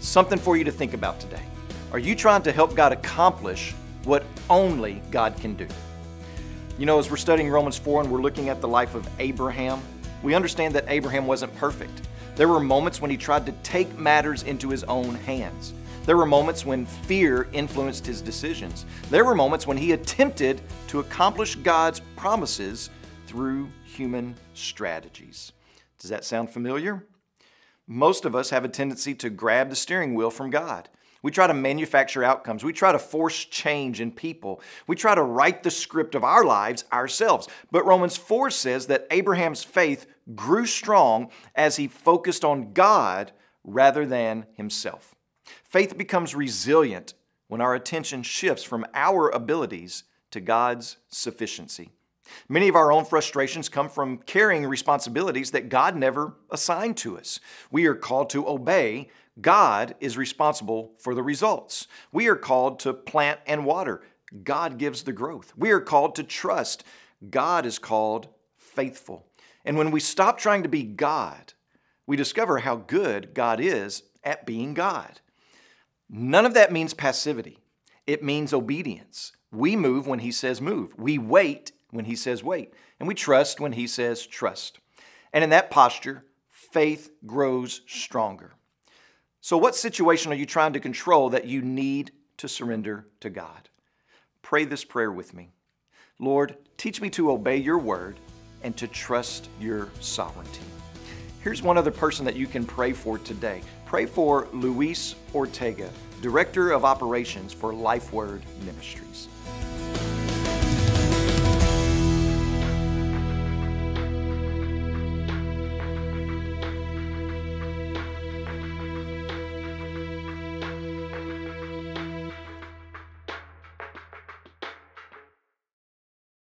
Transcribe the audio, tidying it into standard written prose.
Something for you to think about today. Are you trying to help God accomplish what only God can do? You know, as we're studying Romans 4 and we're looking at the life of Abraham, we understand that Abraham wasn't perfect. There were moments when he tried to take matters into his own hands. There were moments when fear influenced his decisions. There were moments when he attempted to accomplish God's promises through human strategies. Does that sound familiar? Most of us have a tendency to grab the steering wheel from God. We try to manufacture outcomes. We try to force change in people. We try to write the script of our lives ourselves. But Romans 4 says that Abraham's faith grew strong as he focused on God rather than himself. Faith becomes resilient when our attention shifts from our abilities to God's sufficiency. Many of our own frustrations come from carrying responsibilities that God never assigned to us. We are called to obey. God is responsible for the results. We are called to plant and water. God gives the growth. We are called to trust. God is called faithful. And when we stop trying to be God, we discover how good God is at being God. None of that means passivity. It means obedience. We move when He says move. We wait when He says wait. And we trust when He says trust. And in that posture, faith grows stronger. So what situation are you trying to control that you need to surrender to God? Pray this prayer with me. Lord, teach me to obey your word and to trust your sovereignty. Here's one other person that you can pray for today. Pray for Luis Ortega, Director of Operations for Life Word Ministries.